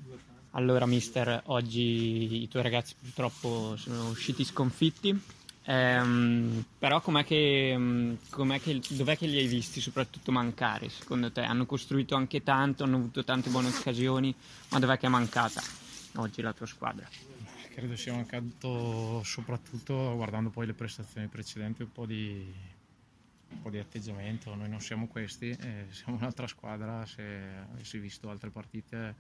Allora, mister, oggi i tuoi ragazzi purtroppo sono usciti sconfitti, però dov'è che li hai visti soprattutto mancare, secondo te? Hanno costruito anche tanto, hanno avuto tante buone occasioni, ma dov'è che è mancata oggi la tua squadra? Credo sia mancato, soprattutto guardando poi le prestazioni precedenti, un po' di atteggiamento. Noi non siamo questi, siamo un'altra squadra. Se avessi visto altre partite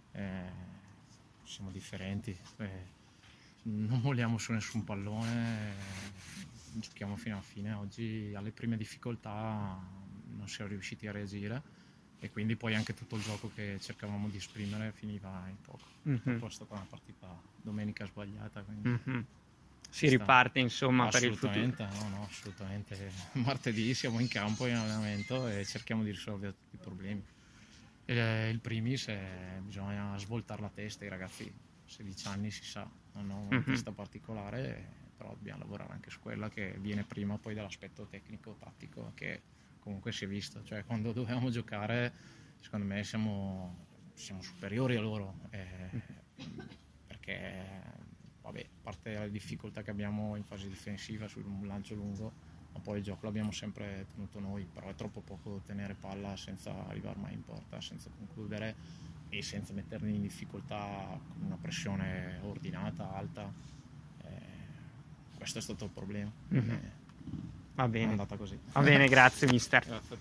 siamo differenti. Non vogliamo su nessun pallone, giochiamo fino alla fine. Oggi alle prime difficoltà non siamo riusciti a reagire e quindi poi anche tutto il gioco che cercavamo di esprimere finiva in poco. Poi è stata una partita domenica sbagliata, quindi Si riparte insomma per il futuro. Assolutamente. Martedì siamo in campo in allenamento e cerchiamo di risolvere tutti i problemi. Il primis bisogna svoltare la testa. I ragazzi 16 anni, si sa, hanno una testa particolare, però dobbiamo lavorare anche su quella, che viene prima poi dall'aspetto tecnico, tattico, che comunque si è visto. Cioè, quando dovevamo giocare, secondo me siamo superiori a loro, perché vabbè, a parte la difficoltà che abbiamo in fase difensiva sul lancio lungo, ma poi il gioco l'abbiamo sempre tenuto noi, però è troppo poco tenere palla senza arrivare mai in porta, senza concludere e senza metterli in difficoltà con una pressione ordinata, alta. Questo è stato il problema. Va È bene. andata così. Va bene, grazie mister. Grazie.